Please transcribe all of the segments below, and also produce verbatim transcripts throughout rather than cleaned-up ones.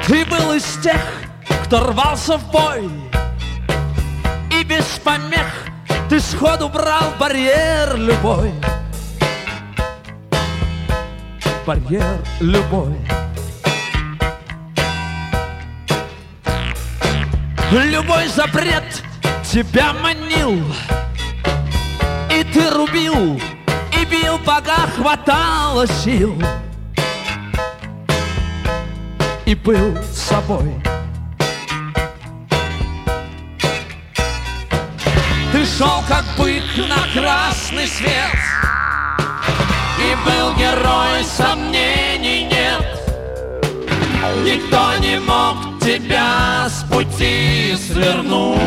Ты был из тех, кто рвался в бой, и без помех ты сходу брал барьер любой. Барьер любой. Любой запрет тебя манил, и ты рубил, и бил, пока хватало сил, и был собой. Ты шел как бык на красный свет, и был герой, сомнений нет. Никто не мог тебя с пути свернуть.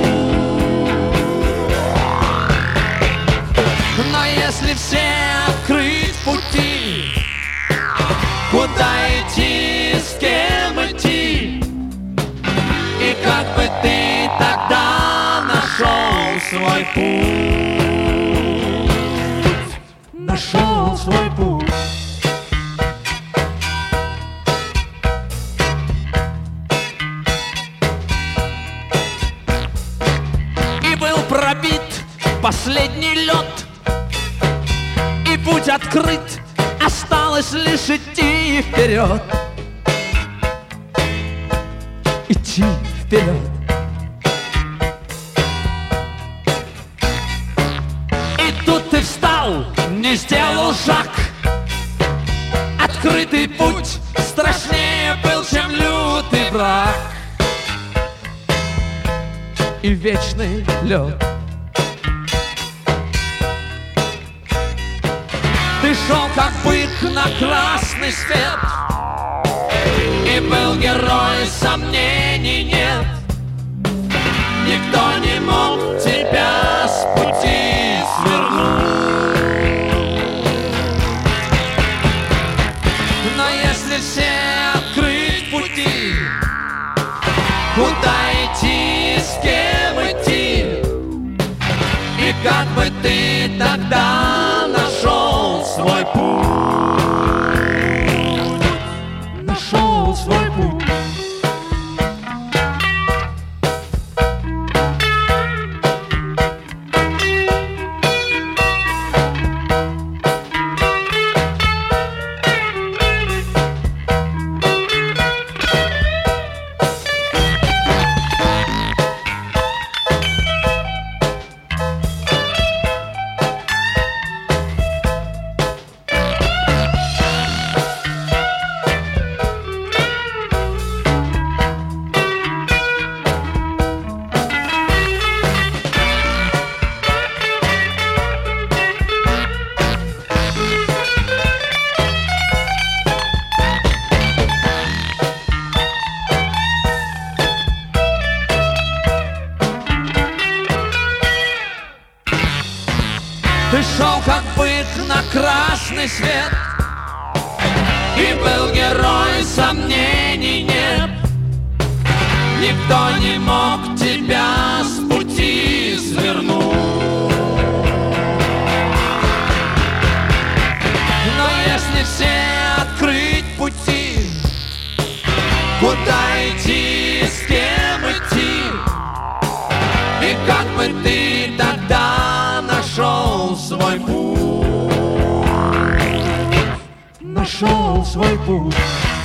Но если все открыть пути, куда идти, с кем идти, и как бы ты тогда нашел свой путь, нашел свой путь. И был пробит последний лед, и путь открыт, осталось лишь идти вперед. Идти вперед. И тут ты встал, не сделал шаг. Открытый путь страшнее был, чем лютый враг и вечный лед. Ты шел как бык на красный свет, и был герой, сомнений нет. Никто не мог тебя с пути свернуть. Но если все открыть пути, куда идти, с кем идти, и как бы ты тогда нашел свой путь, нашел свой путь. Ты шел как бык на красный свет, и был герой, сомнений нет. Никто не мог тебя с пути свернуть. Но если все открыть пути, куда идти, с кем идти, и как бы ты тогда нашел свой путь, нашел свой путь.